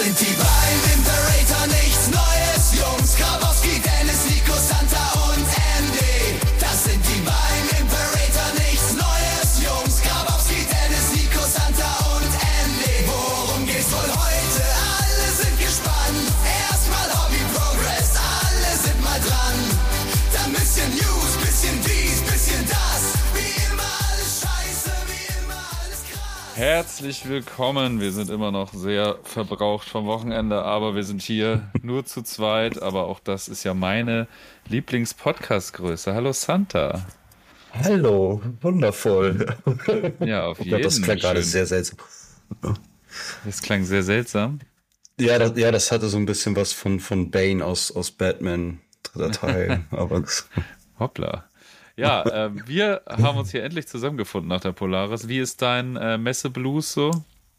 sind die beiden Imperator, nichts Neues, Jungs. Grabowski, Dennis, Nico, Santa und Andy. Das sind die beiden Imperator, nichts Neues, Jungs. Grabowski, Dennis, Nico, Santa und Andy. Worum geht's wohl heute? Alle sind gespannt. Erstmal Hobby Progress, alle sind mal dran. Dann bisschen News, bisschen dies, bisschen das. Wie immer alles scheiße, wie immer alles krass. Herzlich willkommen. Wir sind immer noch sehr verbraucht vom Wochenende, aber wir sind hier nur zu zweit. Aber auch das ist ja meine Lieblings-Podcast-Größe. Hallo Santa. Hallo, wundervoll. Ja, auf Oh jeden Gott, das klang gerade schön. sehr seltsam. Das klang sehr seltsam. Ja, das hatte so ein bisschen was von Bane aus Batman, dritter Teil. Aber Hoppla. Ja, wir haben uns hier endlich zusammengefunden nach der Polaris. Wie ist dein Messe-Blues so?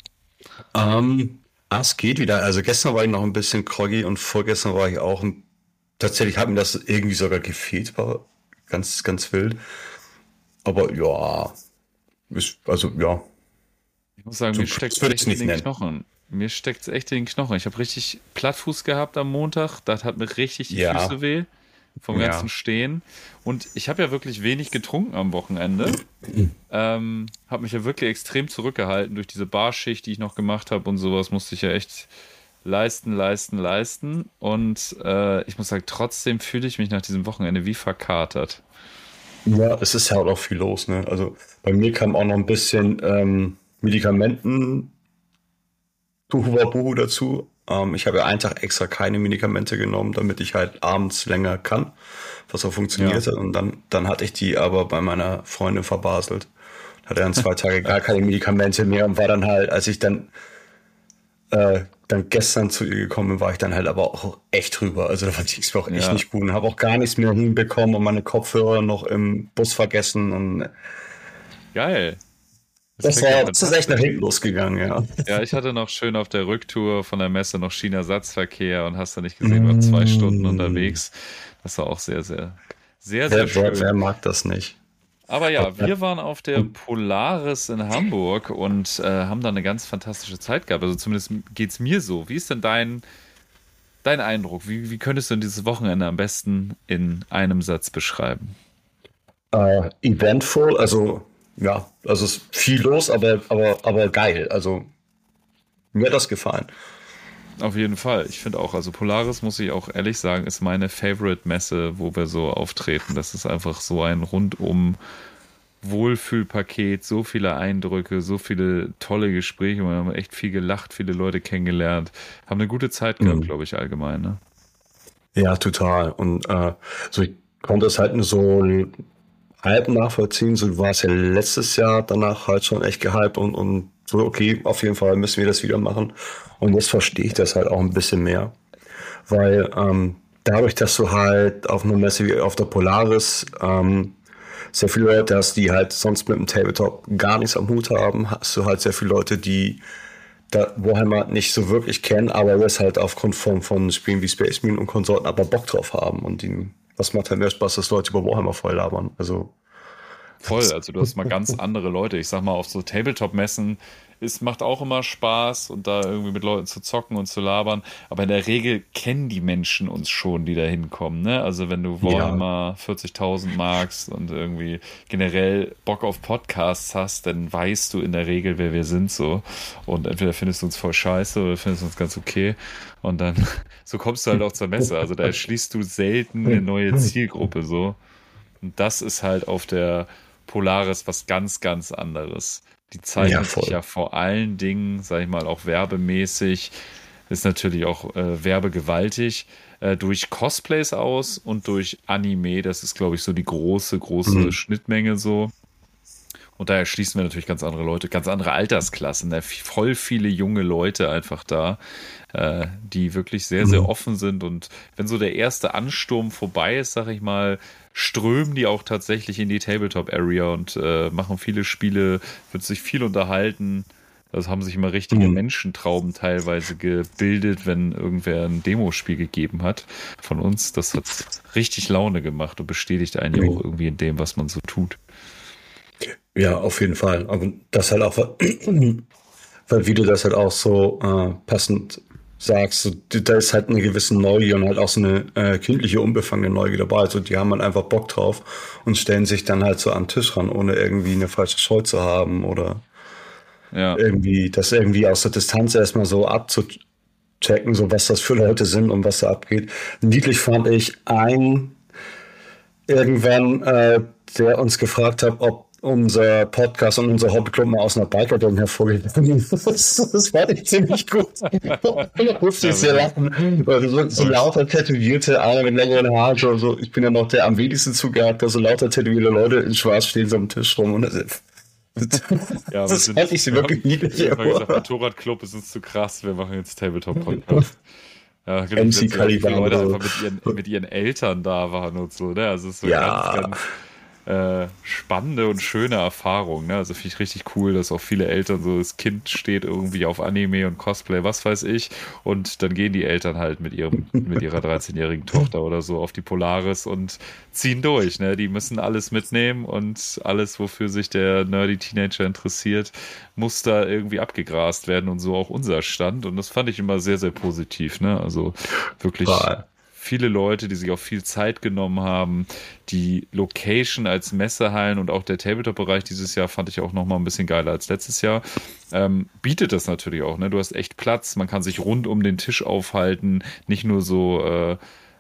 es geht wieder. Also gestern war ich noch ein bisschen groggy und vorgestern war ich auch tatsächlich hat mir das irgendwie sogar gefehlt, war ganz, ganz wild. Aber ja, ja. Ich muss sagen, So mir steckt es würde echt ich's in nicht den nennen. Knochen. Mir steckt es echt in den Knochen. Ich habe richtig Plattfuß gehabt am Montag. Das hat mir richtig die Ja. Füße weh vom Ja. ganzen Stehen. Und ich habe ja wirklich wenig getrunken am Wochenende. Habe mich ja wirklich extrem zurückgehalten durch diese Barschicht, die ich noch gemacht habe und sowas. Musste ich ja echt leisten. Und ich muss sagen, trotzdem fühle ich mich nach diesem Wochenende wie verkatert. Ja, es ist ja auch noch viel los, ne? Also bei mir kam auch noch ein bisschen Medikamenten Buhu dazu. Ich habe ja einen Tag extra keine Medikamente genommen, damit ich halt abends länger kann, was auch funktioniert hat. Und dann hatte ich die aber bei meiner Freundin verbaselt. Hatte dann 2 Tage gar keine Medikamente mehr und war dann halt, als ich dann gestern zu ihr gekommen bin, war ich dann halt aber auch echt drüber. Also da war es mir auch echt Ja. nicht gut und habe auch gar nichts mehr hinbekommen und meine Kopfhörer noch im Bus vergessen und Geil. das klingt ja ist echt nach hinten losgegangen, ja. Ja, ich hatte noch schön auf der Rücktour von der Messe noch China-Ersatzverkehr und hast du nicht gesehen, war 2 Stunden unterwegs. Das war auch sehr, sehr, sehr, sehr Wer schön. mag das nicht? Aber ja, wir waren auf der Polaris in Hamburg und haben da eine ganz fantastische Zeit gehabt. Also zumindest geht's mir so. Wie ist denn dein Eindruck? Wie könntest du denn dieses Wochenende am besten in einem Satz beschreiben? Eventful, also es ist viel los, aber geil. Also mir hat das gefallen. Auf jeden Fall. Ich finde auch, also Polaris, muss ich auch ehrlich sagen, ist meine Favorite-Messe, wo wir so auftreten. Das ist einfach so ein rundum Wohlfühlpaket, so viele Eindrücke, so viele tolle Gespräche. Wir haben echt viel gelacht, viele Leute kennengelernt, haben eine gute Zeit gehabt, glaube ich, allgemein. Ne? Ja, total. Und so ich konnte es halt nur so halb nachvollziehen. So war es ja letztes Jahr danach halt schon echt gehypt und so, okay, auf jeden Fall müssen wir das wieder machen. Und jetzt verstehe ich das halt auch ein bisschen mehr. Weil dadurch, dass du halt auf einer Messe wie auf der Polaris sehr viele Leute hast, die halt sonst mit dem Tabletop gar nichts am Hut haben, hast du halt sehr viele Leute, die da Warhammer nicht so wirklich kennen, aber das halt aufgrund von Spielen wie Space Marine und Konsorten aber Bock drauf haben. Und was macht halt mehr Spaß, dass Leute über Warhammer voll labern. Also Voll, also du hast mal ganz andere Leute. Ich sag mal, auf so Tabletop-Messen macht auch immer Spaß und da irgendwie mit Leuten zu zocken und zu labern. Aber in der Regel kennen die Menschen uns schon, die da hinkommen. Ne? Also wenn du Warhammer 40.000 magst und irgendwie generell Bock auf Podcasts hast, dann weißt du in der Regel, wer wir sind so. Und entweder findest du uns voll scheiße oder findest du uns ganz okay. Und dann, so kommst du halt auch zur Messe. Also da erschließt du selten eine neue Zielgruppe so. Und das ist halt auf der Polaris was ganz, ganz anderes. Die zeichnet sich ja vor allen Dingen, sag ich mal, auch werbemäßig, ist natürlich auch werbegewaltig, durch Cosplays aus und durch Anime. Das ist, glaube ich, so die große Schnittmenge so. Und da erschließen wir natürlich ganz andere Leute, ganz andere Altersklassen. Ne? Voll viele junge Leute einfach da, die wirklich sehr, sehr offen sind. Und wenn so der erste Ansturm vorbei ist, sag ich mal, strömen die auch tatsächlich in die Tabletop-Area und machen viele Spiele, wird sich viel unterhalten. Das haben sich immer richtige Menschentrauben teilweise gebildet, wenn irgendwer ein Demospiel gegeben hat von uns. Das hat richtig Laune gemacht und bestätigt einen ja auch irgendwie in dem, was man so tut. Ja, auf jeden Fall. Aber das halt auch, weil wie du das halt auch so passend sagst, so, da ist halt eine gewisse Neugier und halt auch so eine kindliche, unbefangene Neugier dabei. Also die haben halt einfach Bock drauf und stellen sich dann halt so am Tisch ran, ohne irgendwie eine falsche Scheu zu haben oder Ja. irgendwie das irgendwie aus der Distanz erstmal so abzuchecken, so was das für Leute sind und was da abgeht. Niedlich fand ich irgendwann, der uns gefragt hat, ob unser Podcast und unser Hobbyclub mal aus einer Biker-Gang hervorgegangen ist. Das fand ich ziemlich gut. Da musste ich sehr lachen. Weil so lauter tätowierte, einer mit längeren Haaren, so, ich bin ja noch der am wenigsten zugehört, so lauter tätowierte Leute in Schwarz stehen so am Tisch rum und Ja, das fand ich sie wirklich niedlich. Wir haben gesagt, Motorradcllub ist uns zu krass, wir machen jetzt Tabletop-Podcast. Ja, genau, MC dass so viele Leute Caliban. einfach mit ihren Eltern da waren und so, ne? Also es ist so Ja. ganz spannende und schöne Erfahrung, ne? Also finde ich richtig cool, dass auch viele Eltern so, das Kind steht irgendwie auf Anime und Cosplay, was weiß ich, und dann gehen die Eltern halt mit ihrer 13-jährigen Tochter oder so auf die Polaris und ziehen durch, ne? Die müssen alles mitnehmen und alles, wofür sich der nerdy Teenager interessiert, muss da irgendwie abgegrast werden und so auch unser Stand, und das fand ich immer sehr, sehr positiv, ne? Also wirklich Total. viele Leute, die sich auch viel Zeit genommen haben. Die Location als Messehallen und auch der Tabletop-Bereich dieses Jahr fand ich auch noch mal ein bisschen geiler als letztes Jahr. Bietet das natürlich auch, ne? Du hast echt Platz, man kann sich rund um den Tisch aufhalten, nicht nur so,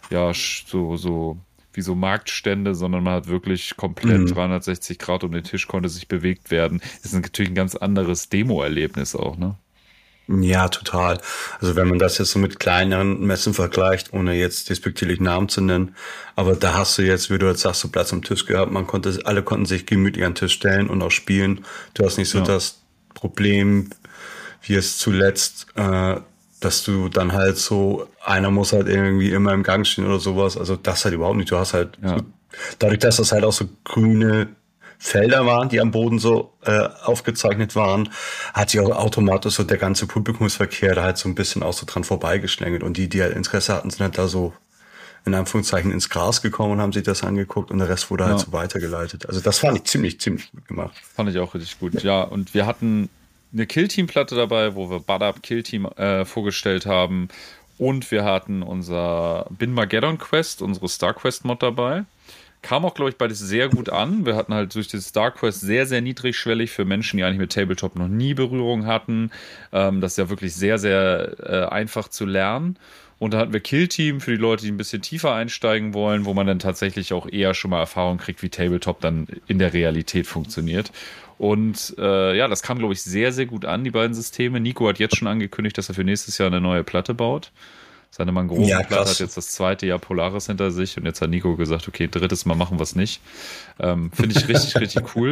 so wie so Marktstände, sondern man hat wirklich komplett 360 Grad um den Tisch, konnte sich bewegt werden. Das ist natürlich ein ganz anderes Demo-Erlebnis auch, ne? Ja, total. Also wenn man das jetzt so mit kleineren Messen vergleicht, ohne jetzt despektierlich Namen zu nennen, aber da hast du jetzt, wie du jetzt sagst, so Platz am Tisch gehabt, alle konnten sich gemütlich an den Tisch stellen und auch spielen. Du hast nicht so das Problem, wie es zuletzt, dass du dann halt so, einer muss halt irgendwie immer im Gang stehen oder sowas. Also das halt überhaupt nicht. Du hast halt, dadurch, dass das halt auch so grüne Felder waren, die am Boden so aufgezeichnet waren, hat sich auch automatisch so der ganze Publikumsverkehr da halt so ein bisschen auch so dran vorbeigeschlängelt. Und die halt Interesse hatten, sind halt da so in Anführungszeichen ins Gras gekommen und haben sich das angeguckt, und der Rest wurde halt so weitergeleitet. Also das fand ich ziemlich gut gemacht. Fand ich auch richtig gut, ja. Und wir hatten eine Kill-Team-Platte dabei, wo wir Bud Up Kill-Team vorgestellt haben. Und wir hatten unser Bin-Mageddon Quest, unsere Star Quest-Mod dabei. Kam auch, glaube ich, beides sehr gut an. Wir hatten halt durch das Star Quest sehr, sehr niedrigschwellig für Menschen, die eigentlich mit Tabletop noch nie Berührung hatten. Das ist ja wirklich sehr, sehr einfach zu lernen. Und da hatten wir Kill Team für die Leute, die ein bisschen tiefer einsteigen wollen, wo man dann tatsächlich auch eher schon mal Erfahrung kriegt, wie Tabletop dann in der Realität funktioniert. Und das kam, glaube ich, sehr, sehr gut an, die beiden Systeme. Nico hat jetzt schon angekündigt, dass er für nächstes Jahr eine neue Platte baut. Seine Mangrovenplatte hat jetzt das zweite Jahr Polaris hinter sich, und jetzt hat Nico gesagt, okay, drittes Mal machen wir es nicht. Finde ich richtig, richtig cool.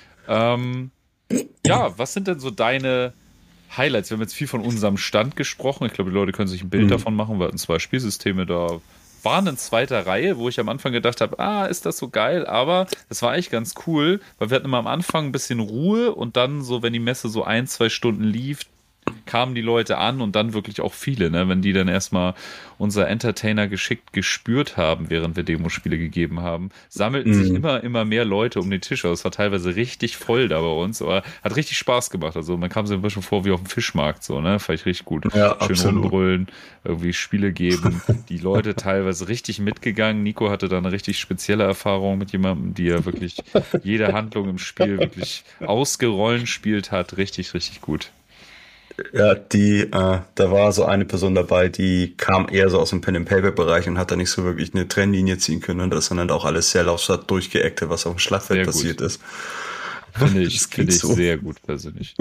Was sind denn so deine Highlights? Wir haben jetzt viel von unserem Stand gesprochen. Ich glaube, die Leute können sich ein Bild davon machen. Wir hatten 2 Spielsysteme da. Waren in zweiter Reihe, wo ich am Anfang gedacht habe, ist das so geil, aber das war eigentlich ganz cool, weil wir hatten immer am Anfang ein bisschen Ruhe, und dann so, wenn die Messe so 1-2 Stunden lief, kamen die Leute an, und dann wirklich auch viele, ne? Wenn die dann erstmal unser Entertainer geschickt gespürt haben, während wir Demospiele gegeben haben, sammelten sich immer mehr Leute um den Tisch. Also es war teilweise richtig voll da bei uns, aber hat richtig Spaß gemacht. Also man kam sich ein bisschen vor wie auf dem Fischmarkt, so, ne? Fand ich richtig gut. Ja, schön absolut. rumbrüllen, irgendwie Spiele geben, die Leute teilweise richtig mitgegangen. Nico hatte da eine richtig spezielle Erfahrung mit jemandem, die ja wirklich jede Handlung im Spiel wirklich ausgerollen spielt hat. Richtig, richtig gut. Ja, da war so eine Person dabei, die kam eher so aus dem Pen-and-Paper-Bereich und hat da nicht so wirklich eine Trennlinie ziehen können, und das sind dann auch alles sehr lautstark durchgeactet, was auf dem Schlachtfeld Sehr passiert gut. ist. Finde ich Das geht so. sehr gut persönlich.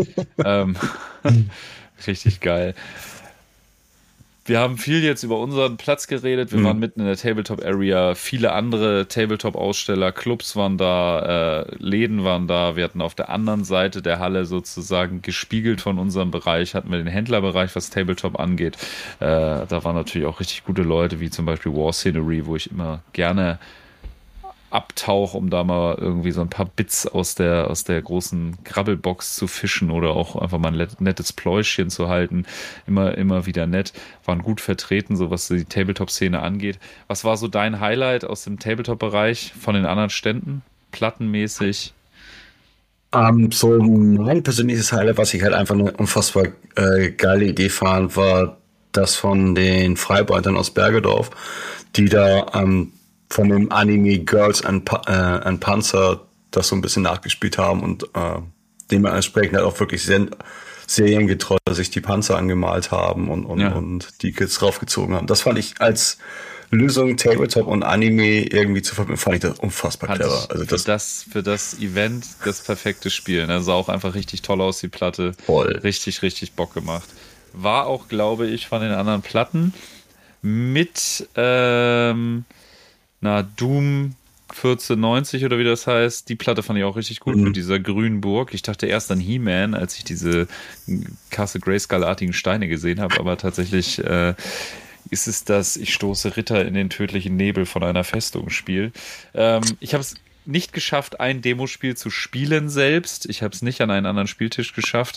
Richtig geil. Wir haben viel jetzt über unseren Platz geredet. Wir waren mitten in der Tabletop-Area. Viele andere Tabletop-Aussteller, Clubs waren da, Läden waren da. Wir hatten auf der anderen Seite der Halle sozusagen gespiegelt von unserem Bereich, hatten wir den Händlerbereich, was Tabletop angeht. Da waren natürlich auch richtig gute Leute, wie zum Beispiel War Scenery, wo ich immer gerne abtauche, um da mal irgendwie so ein paar Bits aus der großen Krabbelbox zu fischen oder auch einfach mal ein nettes Pläuschchen zu halten. Immer wieder nett. Waren gut vertreten, so was die Tabletop-Szene angeht. Was war so dein Highlight aus dem Tabletop-Bereich von den anderen Ständen? Plattenmäßig? So mein persönliches Highlight, was ich halt einfach eine unfassbar geile Idee fand, war das von den Freibeutern aus Bergedorf, die da von dem Anime Girls and Panzer das so ein bisschen nachgespielt haben und dementsprechend halt auch wirklich seriengetreu sich die Panzer angemalt haben und die Kids draufgezogen haben. Das fand ich als Lösung Tabletop und Anime irgendwie zu verbinden, fand ich das unfassbar clever. Also für das Event das perfekte Spiel. Ne? Sah auch einfach richtig toll aus, die Platte. Voll. Richtig, richtig Bock gemacht. War auch, glaube ich, von den anderen Platten mit Doom 1490 oder wie das heißt. Die Platte fand ich auch richtig gut mit dieser grünen Burg. Ich dachte erst an He-Man, als ich diese Castle Grayskull-artigen Steine gesehen habe, aber tatsächlich ist es das Ich stoße Ritter in den tödlichen Nebel von einer Festung Spiel. Ich habe es nicht geschafft, ein Demospiel zu spielen selbst. Ich habe es nicht an einen anderen Spieltisch geschafft.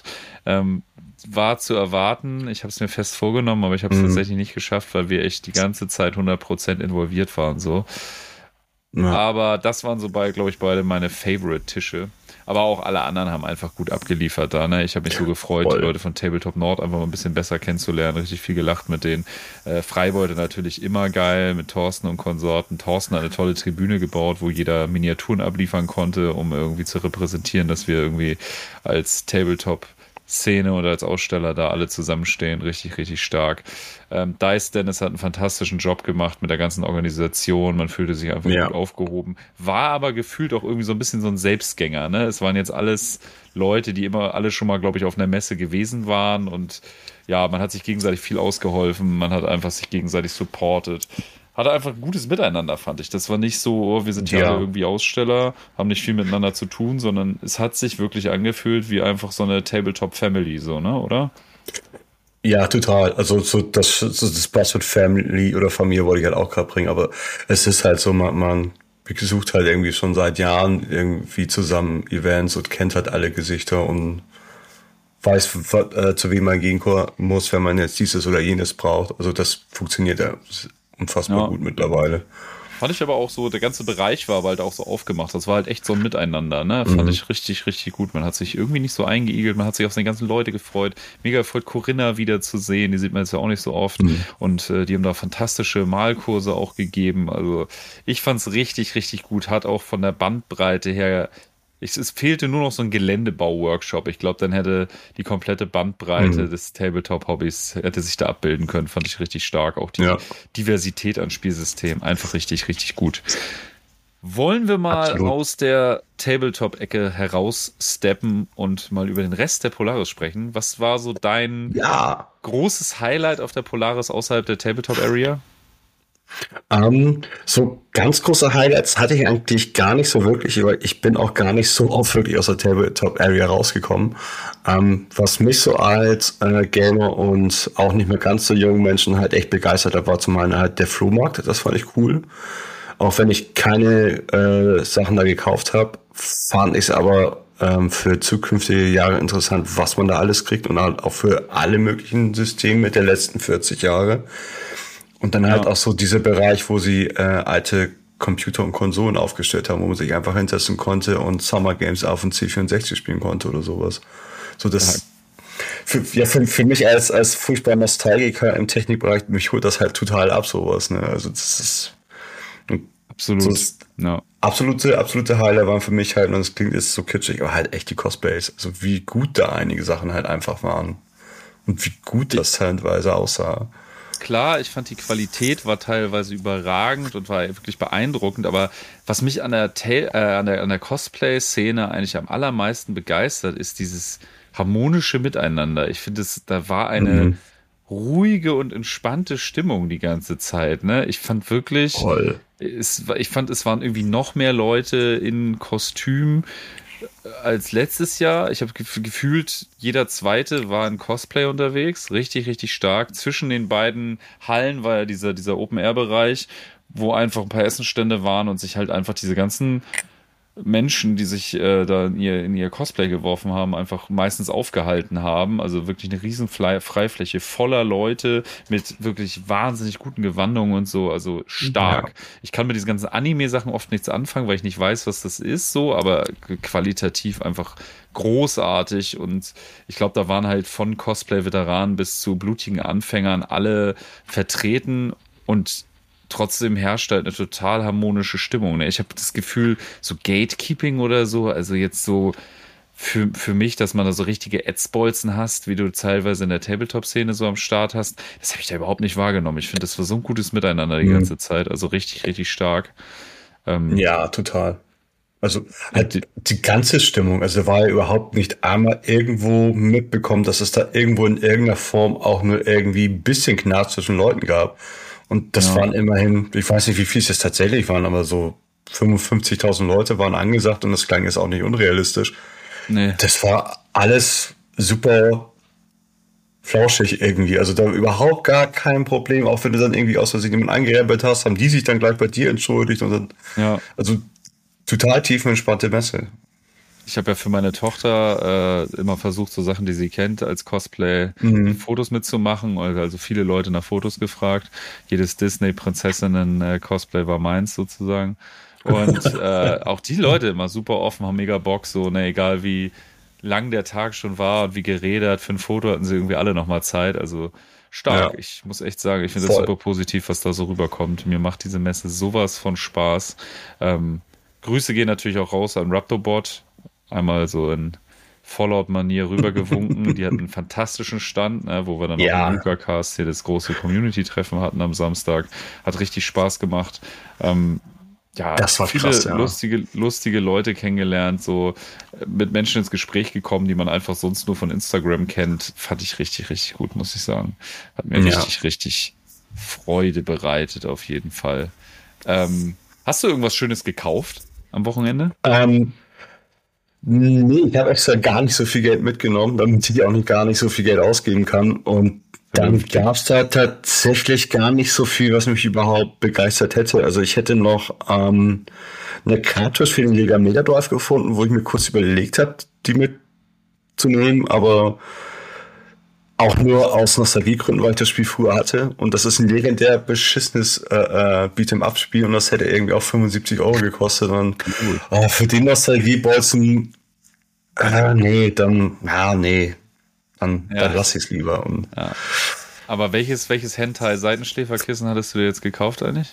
War zu erwarten. Ich habe es mir fest vorgenommen, aber ich habe es tatsächlich nicht geschafft, weil wir echt die ganze Zeit 100% involviert waren. So. Ja. Aber das waren so, glaube ich, beide meine Favorite-Tische. Aber auch alle anderen haben einfach gut abgeliefert da. Ne? Ich habe mich so gefreut, die Leute von Tabletop Nord einfach mal ein bisschen besser kennenzulernen. Richtig viel gelacht mit denen. Freibeute natürlich immer geil mit Thorsten und Konsorten. Thorsten hat eine tolle Tribüne gebaut, wo jeder Miniaturen abliefern konnte, um irgendwie zu repräsentieren, dass wir irgendwie als Tabletop-Szene oder als Aussteller da alle zusammenstehen. Richtig, richtig stark. Dice Dennis hat einen fantastischen Job gemacht mit der ganzen Organisation. Man fühlte sich einfach gut aufgehoben. War aber gefühlt auch irgendwie so ein bisschen so ein Selbstgänger. Ne? Es waren jetzt alles Leute, die immer alle schon mal, glaube ich, auf einer Messe gewesen waren. Und ja, man hat sich gegenseitig viel ausgeholfen. Man hat einfach sich gegenseitig supportet. Hatte einfach ein gutes Miteinander, fand ich. Das war nicht so, wir sind ja alle irgendwie Aussteller, haben nicht viel miteinander zu tun, sondern es hat sich wirklich angefühlt wie einfach so eine Tabletop-Family, so, ne, oder? Ja, total. Also das Buzzword Family oder Familie wollte ich halt auch gerade bringen, aber es ist halt so, man besucht halt irgendwie schon seit Jahren irgendwie zusammen Events und kennt halt alle Gesichter und weiß, zu wem man gehen muss, wenn man jetzt dieses oder jenes braucht. Also das funktioniert ja unfassbar gut mittlerweile. Fand ich aber auch so, der ganze Bereich war halt auch so aufgemacht. Das war halt echt so ein Miteinander, ne? Fand ich richtig, richtig gut. Man hat sich irgendwie nicht so eingeigelt, man hat sich auf seine ganzen Leute gefreut. Mega gefreut, Corinna wieder zu sehen. Die sieht man jetzt ja auch nicht so oft. Und die haben da fantastische Malkurse auch gegeben. Also ich fand's richtig, richtig gut. Hat auch von der Bandbreite her. Es fehlte nur noch so ein Geländebau-Workshop. Ich glaube, dann hätte die komplette Bandbreite des Tabletop-Hobbys hätte sich da abbilden können. Fand ich richtig stark. Auch die Diversität an Spielsystemen. Einfach richtig, richtig gut. Wollen wir mal aus der Tabletop-Ecke heraussteppen und mal über den Rest der Polaris sprechen? Was war so dein großes Highlight auf der Polaris außerhalb der Tabletop-Area? So ganz große Highlights hatte ich eigentlich gar nicht so wirklich, weil ich bin auch gar nicht so oft wirklich aus der Tabletop-Area rausgekommen. Was mich so als Gamer und auch nicht mehr ganz so jungen Menschen halt echt begeistert hat, war zum einen halt der Flohmarkt. Das fand ich cool. Auch wenn ich keine Sachen da gekauft habe, fand ich es aber für zukünftige Jahre interessant, was man da alles kriegt und halt auch für alle möglichen Systeme der letzten 40 Jahre. Und dann halt auch so dieser Bereich, wo sie alte Computer und Konsolen aufgestellt haben, wo man sich einfach hinsetzen konnte und Summer Games auf dem C64 spielen konnte oder sowas. So das für mich als furchtbar Nostalgiker im Technikbereich, mich holt das halt total ab, sowas. Ne? Also das ist absolute Highlight waren für mich halt, und das klingt jetzt so kitschig, aber halt echt die Cosplays. Also wie gut da einige Sachen halt einfach waren. Und wie gut das teilweise aussah. Klar, ich fand die Qualität war teilweise überragend und war wirklich beeindruckend, aber was mich an der Cosplay-Szene eigentlich am allermeisten begeistert, ist dieses harmonische Miteinander. Ich finde, da war eine ruhige und entspannte Stimmung die ganze Zeit. Ne? Ich fand wirklich, es waren irgendwie noch mehr Leute in Kostüm als letztes Jahr. Ich habe gefühlt, jeder Zweite war in Cosplay unterwegs. Richtig, richtig stark. Zwischen den beiden Hallen war ja dieser Open-Air-Bereich, wo einfach ein paar Essenstände waren und sich halt einfach diese ganzen Menschen, die sich da in ihr Cosplay geworfen haben, einfach meistens aufgehalten haben. Also wirklich eine riesen Freifläche voller Leute mit wirklich wahnsinnig guten Gewandungen und so. Also stark. Ja. Ich kann mit diesen ganzen Anime-Sachen oft nichts anfangen, weil ich nicht weiß, was das ist, so, aber qualitativ einfach großartig. Und ich glaube, da waren halt von Cosplay-Veteranen bis zu blutigen Anfängern alle vertreten und trotzdem herrscht halt eine total harmonische Stimmung. Ne? Ich habe das Gefühl, so Gatekeeping oder so, also jetzt so für mich, dass man da so richtige Ätzbolzen hast, wie du teilweise in der Tabletop-Szene so am Start hast, das habe ich da überhaupt nicht wahrgenommen. Ich finde, das war so ein gutes Miteinander die ganze Zeit, also richtig, richtig stark. Ja, total. Also halt die ganze Stimmung, also da war ja überhaupt nicht einmal irgendwo mitbekommen, dass es da irgendwo in irgendeiner Form auch nur irgendwie ein bisschen Knast zwischen Leuten gab. Und das waren immerhin, ich weiß nicht, wie viel es jetzt tatsächlich waren, aber so 55.000 Leute waren angesagt und das klang jetzt auch nicht unrealistisch. Nee. Das war alles super flauschig irgendwie. Also da überhaupt gar kein Problem. Auch wenn du dann irgendwie aus Versehen jemanden angerebelt hast, haben die sich dann gleich bei dir entschuldigt und dann, also total tiefenentspannte Messe. Ich habe ja für meine Tochter immer versucht, so Sachen, die sie kennt, als Cosplay Fotos mitzumachen. Also viele Leute nach Fotos gefragt. Jedes Disney-Prinzessinnen-Cosplay war meins sozusagen. Und auch die Leute immer super offen, haben mega Bock, so, ne, egal wie lang der Tag schon war und wie geredet, für ein Foto hatten sie irgendwie alle nochmal Zeit. Also stark. Ja. Ich muss echt sagen, ich finde das super positiv, was da so rüberkommt. Mir macht diese Messe sowas von Spaß. Grüße gehen natürlich auch raus an Raptorbot. Einmal so in Fallout-Manier rübergewunken. Die hatten einen fantastischen Stand, ne, wo wir dann auch im Luca-Cast hier das große Community-Treffen hatten am Samstag. Hat richtig Spaß gemacht. Das war viele krass, lustige Leute kennengelernt, so mit Menschen ins Gespräch gekommen, die man einfach sonst nur von Instagram kennt. Fand ich richtig, richtig gut, muss ich sagen. Hat mir richtig Freude bereitet, auf jeden Fall. Hast du irgendwas Schönes gekauft am Wochenende? Nee, ich habe extra gar nicht so viel Geld mitgenommen, damit ich auch gar nicht so viel Geld ausgeben kann. Und dann gab es da tatsächlich gar nicht so viel, was mich überhaupt begeistert hätte. Also ich hätte noch eine Cartridge für den Lega Mega Drive gefunden, wo ich mir kurz überlegt habe, die mitzunehmen, aber auch nur aus Nostalgiegründen, weil ich das Spiel früher hatte. Und das ist ein legendär beschissenes Beat'em-up-Spiel und das hätte irgendwie auch 75 € gekostet. Und für den Nostalgiebolzen, dann lass ich es lieber. Und Aber welches Hentai-Seitenschläferkissen hattest du dir jetzt gekauft eigentlich?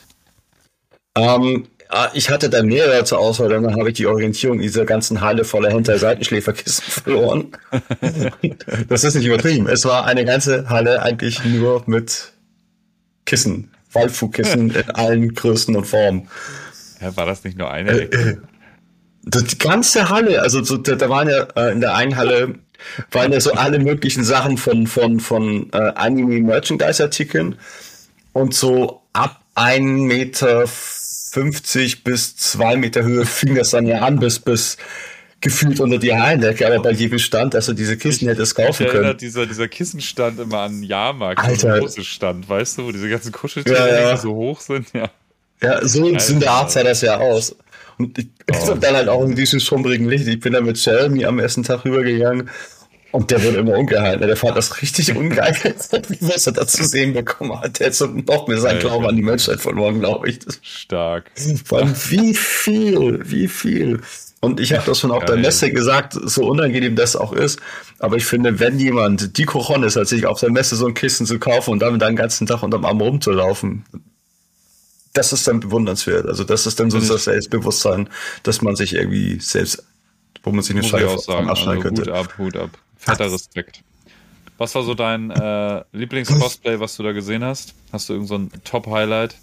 Ich hatte da mehrere zur Auswahl, dann habe ich die Orientierung dieser ganzen Halle voller Hentai-Seitenschläferkissen verloren. Das ist nicht übertrieben. Es war eine ganze Halle eigentlich nur mit Kissen. Waldfugkissen in allen Größen und Formen. Ja, war das nicht nur eine? Die ganze Halle, also so, da waren ja in der einen Halle waren ja so alle möglichen Sachen von Anime-Merchandise-Artikeln und so ab 1,50 Meter bis 2 Meter Höhe fing das dann ja an, bis gefühlt unter die Hallendecke, aber bei jedem Stand, dass du diese Kissen hättest kaufen können. Erinnert dieser Kissenstand immer an einen Jahrmarkt, so ein großes Stand, weißt du, wo diese ganzen Kuscheltiere so hoch sind, Ja, so in der Art sah das ja aus. Und ich bin dann halt auch in diesem schummrigen Licht. Ich bin dann mit Jeremy am ersten Tag rübergegangen und der wurde immer ungehalten. Der fand das richtig ungeil, was er da zu sehen bekommen hat. Der hat so noch mehr seinen Glauben an die Menschheit verloren, glaube ich. Stark. Vor allem wie viel. Und ich habe das schon auf der Messe gesagt, so unangenehm das auch ist. Aber ich finde, wenn jemand die Cojones hat, sich auf der Messe so ein Kissen zu kaufen und damit dann den ganzen Tag unterm Arm rumzulaufen, das ist dann bewundernswert. Also das ist dann so das Selbstbewusstsein, dass man sich irgendwie selbst, wo man sich eine Scheibe abschneiden könnte. Hut ab. Fetter Respekt. Was war so dein Lieblings-Cosplay, was du da gesehen hast? Hast du irgend so ein Top-Highlight?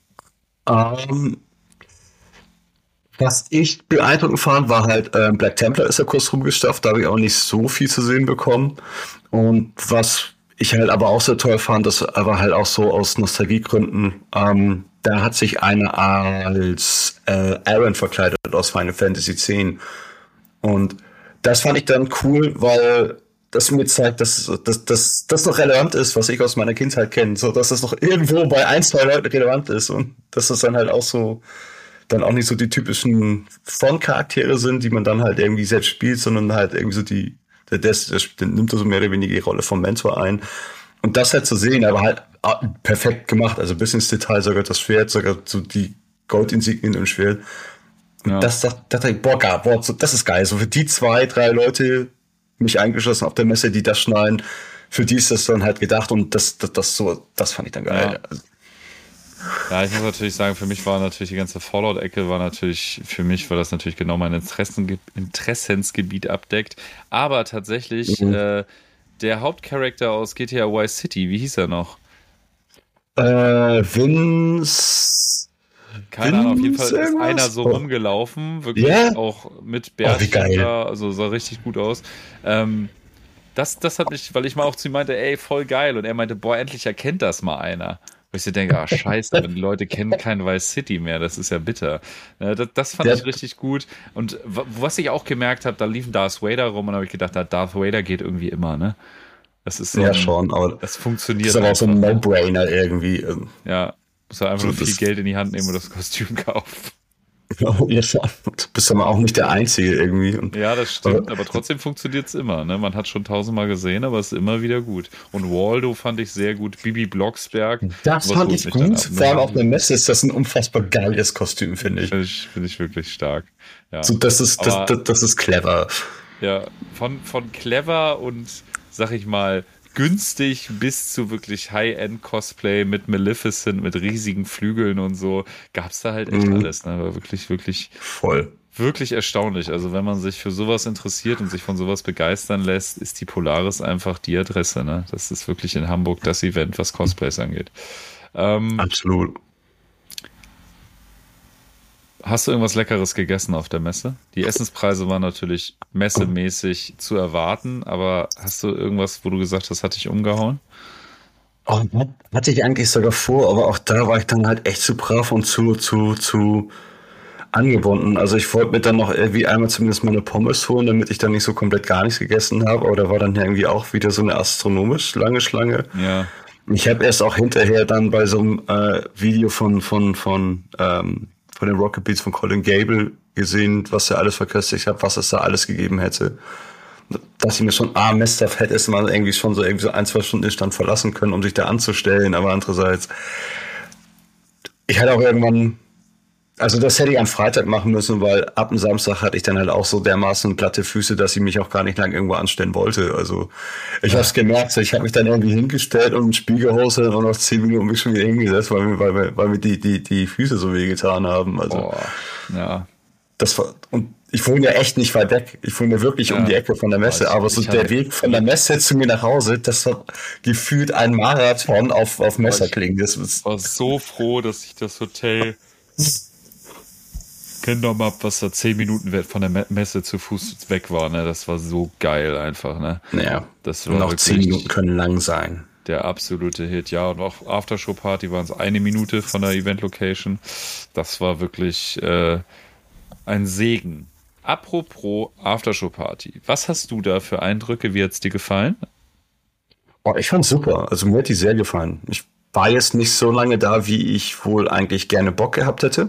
Was ich beeindruckend fand, war halt Black Templar ist ja kurz rumgestafft, da habe ich auch nicht so viel zu sehen bekommen. Und was ich halt aber auch sehr toll fand, das war halt auch so aus Nostalgiegründen, da hat sich einer als Aaron verkleidet aus Final Fantasy X. Und das fand ich dann cool, weil das mir zeigt, dass das noch relevant ist, was ich aus meiner Kindheit kenne. So, dass das noch irgendwo bei 1, 2 Leuten relevant ist. Und dass das dann halt auch so dann auch nicht so die typischen Frontcharaktere sind, die man dann halt irgendwie selbst spielt, sondern halt irgendwie so der nimmt so mehr oder weniger die Rolle vom Mentor ein. Und das halt zu sehen, aber halt perfekt gemacht, also bis ins Detail, sogar das Schwert, sogar so die Goldinsignien im Schwert. Und Ja. das dachte ich, das ist geil. So für die 2, 3 Leute, mich eingeschlossen auf der Messe, die das schneiden, für die ist das dann halt gedacht und das fand ich dann geil. Ja. Ja, ich muss natürlich sagen, für mich war natürlich die ganze Fallout-Ecke weil das natürlich genau mein Interessensgebiet abdeckt. Aber tatsächlich, der Hauptcharakter aus GTA Vice City, wie hieß er noch? Vince. Keine Ahnung, auf jeden Fall ist irgendwas? einer so rumgelaufen, wirklich Ja? auch mit wie Bärtchen geil. da, also sah richtig gut aus. Das hat mich, weil ich mal auch zu ihm meinte, ey, voll geil. Und er meinte, boah, endlich erkennt das mal einer. Wo ich so denke, ah, scheiße, die Leute kennen kein Vice City mehr, das ist ja bitter. Das fand ich richtig gut. Und was ich auch gemerkt habe, da lief ein Darth Vader rum und habe ich gedacht, Darth Vader geht irgendwie immer, ne? Das ist so Ja, schon, aber das das funktioniert ist aber auch so ein einfach, ne? No-Brainer irgendwie. Ja, muss er einfach So, nur viel das- Geld in die Hand nehmen und das Kostüm kaufen. Ja, schon. Du bist aber auch nicht der Einzige irgendwie. Und, Ja, das stimmt, aber trotzdem funktioniert es immer. Ne? Man hat schon tausendmal gesehen, aber es ist immer wieder gut. Und Waldo fand ich sehr gut. Bibi Blocksberg. das sowas fand holt ich mich dann gut. ab, ne? Vor allem auf der Messe ist das ein unfassbar geiles Kostüm, finde ich. Finde ich wirklich stark. Ja. So, das ist clever. Ja, von clever und, sag ich mal, günstig bis zu wirklich High-End-Cosplay mit Maleficent, mit riesigen Flügeln und so, gab es da halt echt alles. Ne? War wirklich, wirklich, Voll. wirklich erstaunlich. Also wenn man sich für sowas interessiert und sich von sowas begeistern lässt, ist die Polaris einfach die Adresse. Ne? Das ist wirklich in Hamburg das Event, was Cosplays angeht. Absolut. Hast du irgendwas Leckeres gegessen auf der Messe? Die Essenspreise waren natürlich messemäßig zu erwarten, aber hast du irgendwas, wo du gesagt hast, hat dich umgehauen? Oh, hatte ich eigentlich sogar vor, aber auch da war ich dann halt echt zu brav und zu angebunden. Also ich wollte mir dann noch irgendwie einmal zumindest meine Pommes holen, damit ich dann nicht so komplett gar nichts gegessen habe. Aber da war dann irgendwie auch wieder so eine astronomisch lange Schlange. Ja, Ich habe erst auch hinterher dann bei so einem Video von den Rocket Beats von Colin Gable gesehen, was er alles verköstigt hat, was es da alles gegeben hätte. Dass ich mir schon, Messstuff hätte es mal irgendwie so 1, 2 Stunden den Stand verlassen können, um sich da anzustellen, aber andererseits, ich hatte auch irgendwann, also das hätte ich am Freitag machen müssen, weil ab dem Samstag hatte ich dann halt auch so dermaßen glatte Füße, dass ich mich auch gar nicht lang irgendwo anstellen wollte. Also ich habe es gemerkt, so, ich habe mich dann irgendwie hingestellt und einen Spiegel gehostet und nach 10 Minuten mich schon wieder hingesetzt, weil mir die Füße so weh getan haben. Also boah, ja. das war, und ich wohne ja echt nicht weit weg. Ich wohne ja wirklich um die Ecke von der Messe, aber so der Weg von der Messe zu mir nach Hause, das war gefühlt ein Marathon auf Messerklingen. Das ist, War so froh, dass ich das Hotel genommen habe, was da 10 Minuten von der Messe zu Fuß weg war. Ne? Das war so geil einfach. Ne? naja, Das war und auch 10 wirklich Minuten können lang sein. der absolute Hit. Ja, und auch Aftershow-Party waren es 1 Minute von der Event-Location. Das war wirklich ein Segen. Apropos Aftershow-Party. Was hast du da für Eindrücke? Wie hat es dir gefallen? Oh, ich fand's super. Also mir hat die sehr gefallen. Ich war jetzt nicht so lange da, wie ich wohl eigentlich gerne Bock gehabt hätte.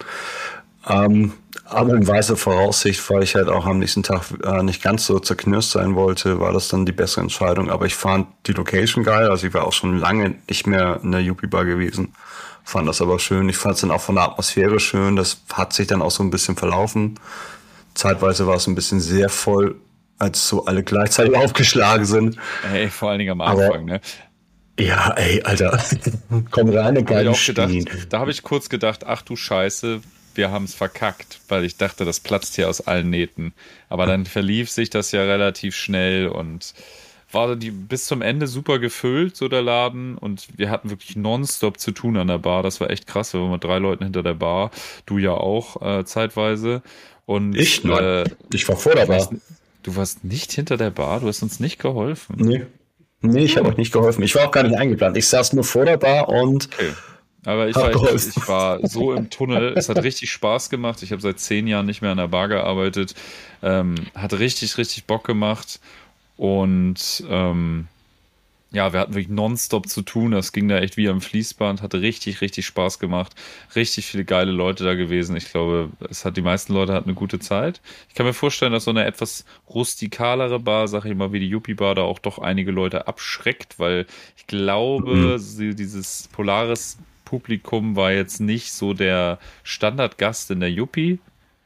Aber in weiser Voraussicht, weil ich halt auch am nächsten Tag nicht ganz so zerknirscht sein wollte, war das dann die bessere Entscheidung. Aber ich fand die Location geil. Also ich war auch schon lange nicht mehr in der Yuppie-Bar gewesen. Fand das aber schön. Ich fand es dann auch von der Atmosphäre schön. Das hat sich dann auch so ein bisschen verlaufen. Zeitweise war es ein bisschen sehr voll, als so alle gleichzeitig aufgeschlagen sind. Hey, vor allen Dingen am Aber- Anfang, ne? Ja, ey, Alter. Komm rein und Hab ich bleib auch gedacht, stehen. da habe ich kurz gedacht, ach du Scheiße, wir haben es verkackt, weil ich dachte, das platzt hier aus allen Nähten. Aber dann verlief sich das ja relativ schnell und war bis zum Ende super gefüllt, so der Laden. Und wir hatten wirklich nonstop zu tun an der Bar. Das war echt krass. Wir waren mit 3 Leuten hinter der Bar. Du ja auch zeitweise. Und Ich? Nein. Ich war vor der Bar. du warst nicht hinter der Bar, du hast uns nicht geholfen. Nee, ich habe euch nicht geholfen. Ich war auch gar nicht eingeplant. Ich saß nur vor der Bar und Okay. Aber ich war so im Tunnel. Es hat richtig Spaß gemacht. Ich habe seit 10 Jahren nicht mehr an der Bar gearbeitet. Hat richtig, richtig Bock gemacht. Und ja, wir hatten wirklich nonstop zu tun. Das ging da echt wie am Fließband. Hatte richtig, richtig Spaß gemacht. Richtig viele geile Leute da gewesen. Ich glaube, die meisten Leute hatten eine gute Zeit. Ich kann mir vorstellen, dass so eine etwas rustikalere Bar, sag ich mal, wie die Yuppie Bar, da auch doch einige Leute abschreckt, weil ich glaube, dieses Polaris-Publikum war jetzt nicht so der Standardgast in der Yuppie.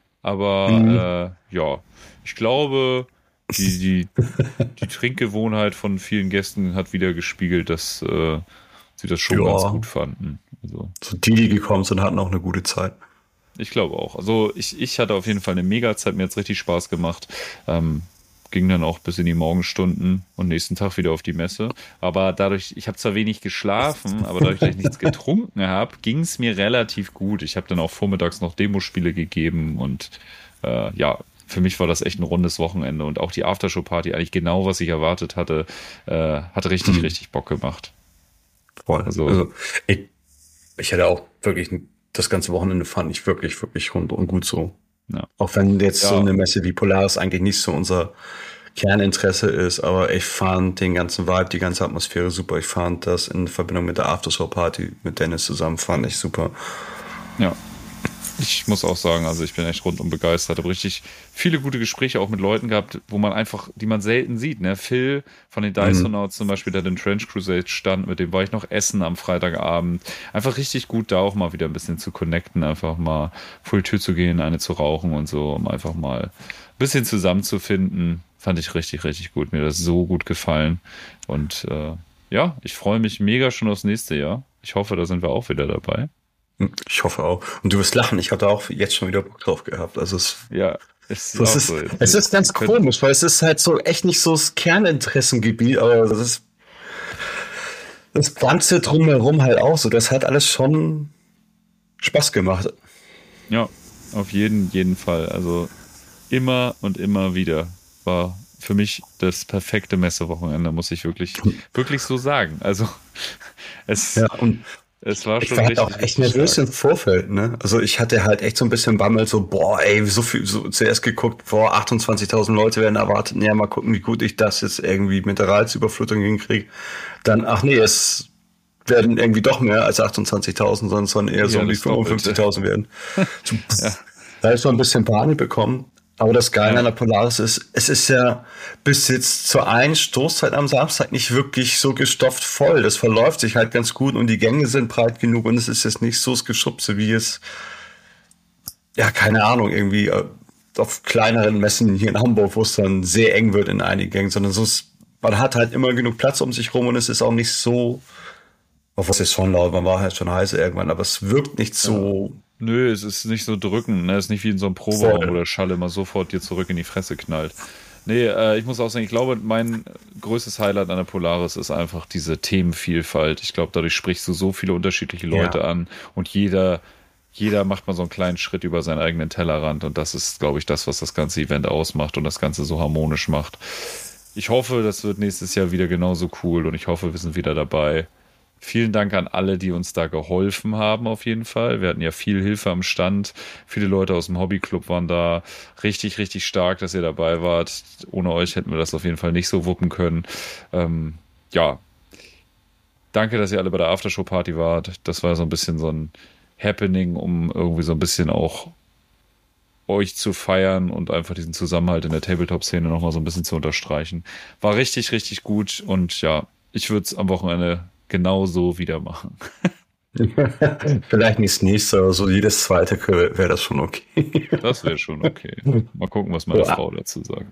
Aber ja, ich glaube, die Trinkgewohnheit von vielen Gästen hat wieder gespiegelt, dass sie das schon ganz gut fanden. Also, so die gekommen sind, hatten auch eine gute Zeit. ich glaube auch. Also ich hatte auf jeden Fall eine Mega-Zeit, mir hat's richtig Spaß gemacht. Ging dann auch bis in die Morgenstunden und nächsten Tag wieder auf die Messe. Aber dadurch, ich habe zwar wenig geschlafen, aber dadurch, dass ich nichts getrunken habe, ging es mir relativ gut. Ich habe dann auch vormittags noch Demospiele gegeben und ja, für mich war das echt ein rundes Wochenende und auch die Aftershow-Party, eigentlich genau, was ich erwartet hatte, hat richtig, richtig Bock gemacht. Voll. Also ich hatte auch wirklich das ganze Wochenende fand ich wirklich, wirklich rund und gut so. Ja. Auch wenn jetzt so eine Messe wie Polaris eigentlich nicht so unser Kerninteresse ist, aber ich fand den ganzen Vibe, die ganze Atmosphäre super. Ich fand das in Verbindung mit der Aftershow-Party mit Dennis zusammen, fand ich super. Ja. Ich muss auch sagen, also ich bin echt rundum begeistert. Habe richtig viele gute Gespräche auch mit Leuten gehabt, die man selten sieht. Ne? Phil von den Dysonauts zum Beispiel, der den Trench Crusade stand, mit dem war ich noch essen am Freitagabend. Einfach richtig gut, da auch mal wieder ein bisschen zu connecten, einfach mal vor die Tür zu gehen, eine zu rauchen und so, um einfach mal ein bisschen zusammenzufinden. Fand ich richtig, richtig gut. Mir hat das so gut gefallen. Und ja, ich freue mich mega schon aufs nächste Jahr. Ich hoffe, da sind wir auch wieder dabei. Ich hoffe auch. Und du wirst lachen. Ich hatte auch jetzt schon wieder Bock drauf gehabt. Also es ist ganz komisch, weil es ist halt so echt nicht so das Kerninteressengebiet, aber das ist das Ganze drumherum halt auch so. Das hat alles schon Spaß gemacht. Ja, auf jeden Fall. Also immer und immer wieder war für mich das perfekte Messewochenende, muss ich wirklich so sagen. Also es war schon richtig. Ich war halt auch echt nervös im Vorfeld, ne? Also ich hatte halt echt so ein bisschen Bammel, so, boah, ey, so viel, so zuerst geguckt, 28.000 Leute werden erwartet, ja, mal gucken, wie gut ich das jetzt irgendwie mit der Reizüberflutung hinkriege. Dann, ach nee, es werden irgendwie doch mehr als 28.000, sondern eher so um die 55.000 werden. Da habe ich so ein bisschen Panik bekommen. Aber das Geile an der Polaris ist, es ist ja bis jetzt zur einen Stoßzeit am Samstag nicht wirklich so gestopft voll. Das verläuft sich halt ganz gut und die Gänge sind breit genug und es ist jetzt nicht so das Geschubse, wie es, ja, keine Ahnung, irgendwie auf kleineren Messen hier in Hamburg, wo es dann sehr eng wird in einigen Gängen, sondern man hat halt immer genug Platz um sich rum und es ist auch nicht so, auf was ist schon laut, man war halt schon heiß irgendwann, aber es wirkt nicht so... Nö, es ist nicht so drückend, ne? Es ist nicht wie in so einem Proberaum, wo der Schall immer sofort dir zurück in die Fresse knallt. Nee, ich muss auch sagen, ich glaube, mein größtes Highlight an der Polaris ist einfach diese Themenvielfalt. Ich glaube, dadurch sprichst du so viele unterschiedliche Leute an und jeder macht mal so einen kleinen Schritt über seinen eigenen Tellerrand und das ist, glaube ich, das, was das ganze Event ausmacht und das Ganze so harmonisch macht. Ich hoffe, das wird nächstes Jahr wieder genauso cool und ich hoffe, wir sind wieder dabei. Vielen Dank an alle, die uns da geholfen haben, auf jeden Fall. Wir hatten ja viel Hilfe am Stand. Viele Leute aus dem Hobbyclub waren da. Richtig, richtig stark, dass ihr dabei wart. Ohne euch hätten wir das auf jeden Fall nicht so wuppen können. Ja, danke, dass ihr alle bei der Aftershow-Party wart. Das war so ein bisschen so ein Happening, um irgendwie so ein bisschen auch euch zu feiern und einfach diesen Zusammenhalt in der Tabletop-Szene nochmal so ein bisschen zu unterstreichen. War richtig, richtig gut und ja, ich würde es am Wochenende genauso wieder machen. Vielleicht nicht das nächste, aber so jedes zweite wäre das schon okay. Das wäre schon okay. Mal gucken, was meine Frau dazu sagt.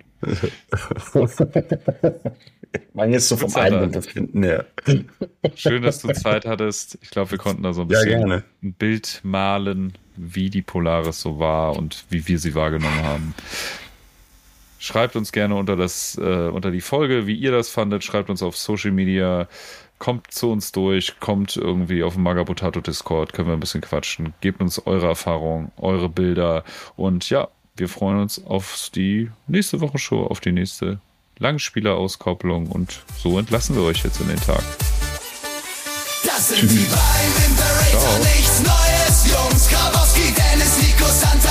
Ich meine jetzt so vom einen befinden, ja. Schön, dass du Zeit hattest. Ich glaube, wir konnten da so ein bisschen ein Bild malen, wie die Polaris so war und wie wir sie wahrgenommen haben. Schreibt uns gerne unter die Folge, wie ihr das fandet. Schreibt uns auf Social Media. Kommt zu uns durch, kommt irgendwie auf dem Magabotato Discord, können wir ein bisschen quatschen. Gebt uns eure Erfahrungen, eure Bilder und ja, wir freuen uns auf die nächste Woche-Show, auf die nächste Langspieler-Auskopplung und so entlassen wir euch jetzt in den Tag. Das sind die beim Imperator, nichts Neues, Jungs, Grabowski, Dennis, Nico, Santa